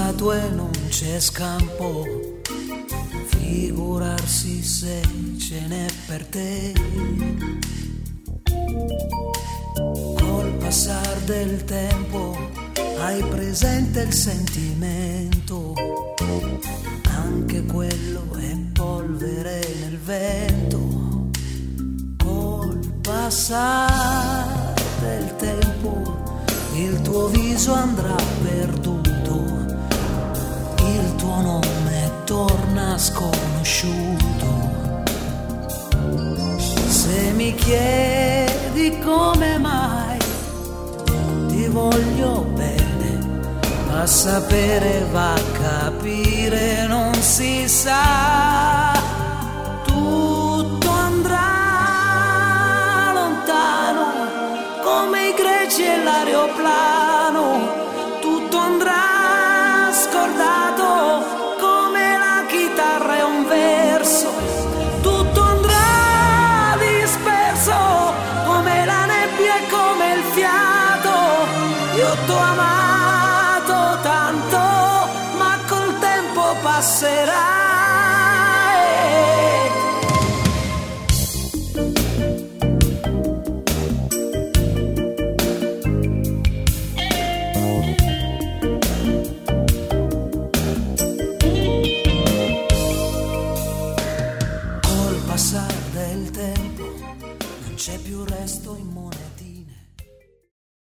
passato e non c'è scampo, figurarsi se ce n'è per te. Col passar del tempo hai presente il sentimento, anche quello è polvere nel vento. Col passar del tempo il tuo viso andrà perduto, il tuo nome torna sconosciuto. Se mi chiedi come mai ti voglio bene, a sapere va a capire, non si sa. Tutto andrà lontano come i greci e l'aeroplano, tutto andrà scordato come la chitarra e un verso, tutto andrà disperso come la nebbia e come il fiato. Io t'ho amato tanto, ma col tempo passerà. Col passare del tempo non c'è più resto in moneti.